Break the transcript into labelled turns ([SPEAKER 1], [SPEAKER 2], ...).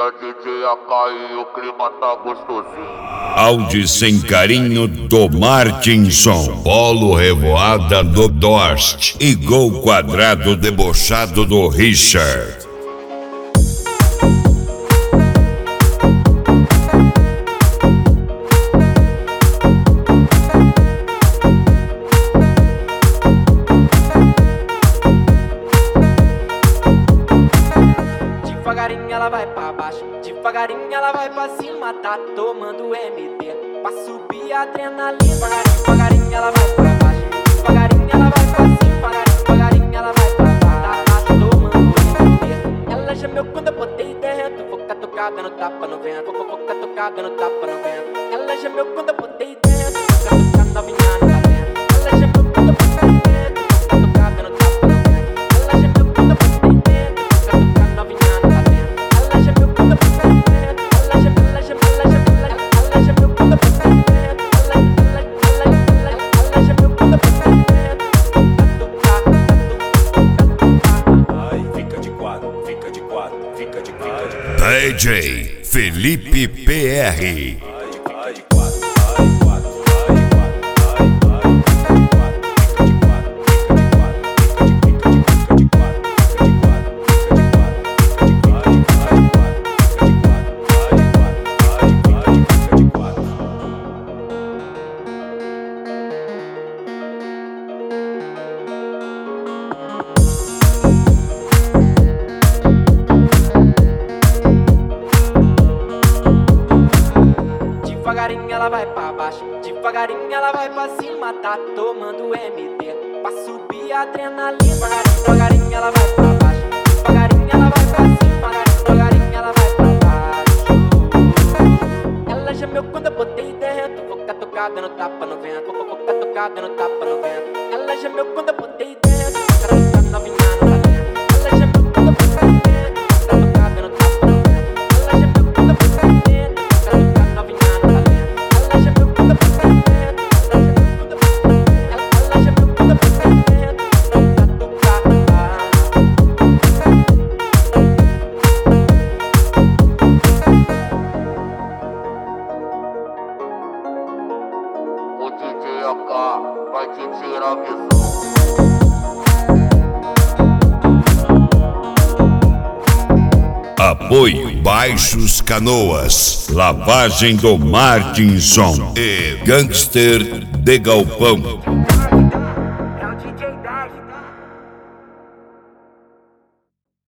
[SPEAKER 1] a DJ AK e o clima tá gostosinho.
[SPEAKER 2] Áudio sem carinho do Martinson. Polo Revoada do Dorst. E gol quadrado debochado do Richard.
[SPEAKER 3] Devagarinho ela vai pra baixo, devagarinho ela vai pra cima, tá tomando MD pra subir a adrenalina. Devagarinho ela vai pra baixo, devagarinho ela vai pra cima, devagarinho ela vai pra baixo, tá tomando MD. Ela gemeu quando eu botei dentro, vou catucar dando tapa no vento, vou catucar dando tapa no vento. Ela gemeu quando eu botei dentro, vou catucar novinha no talento. Ela gemeu quando eu botei dentro, vou catucar dando tapa no vento. Ela gemeu quando eu botei dentro, vou catucar novinha no talento.
[SPEAKER 2] DJ Felipe PR.
[SPEAKER 3] Devagarinho ela vai pra baixo, devagarinho ela vai pra cima, tá tomando MD pra subir a adrenalina. Devagarinho ela vai pra baixo, devagarinho ela vai pra cima, devagarinho ela vai pra baixo. Ela gemeu quando eu botei dentro, vou catucar dando tapa no vento, vou catucar dando tapa no vento. Ela gemeu quando eu botei dentro, vou catucar novinha no talento. Ela gemeu quando eu botei dentro, vou catucar dando tapa no vento. Ela gemeu quando eu botei dentro, vou catucar novinha no talento.
[SPEAKER 1] O DJ AK vai te tirar a visão.
[SPEAKER 2] Apoio Baixos Canoas, Lavagem do Martinson e Gangster de Galpão.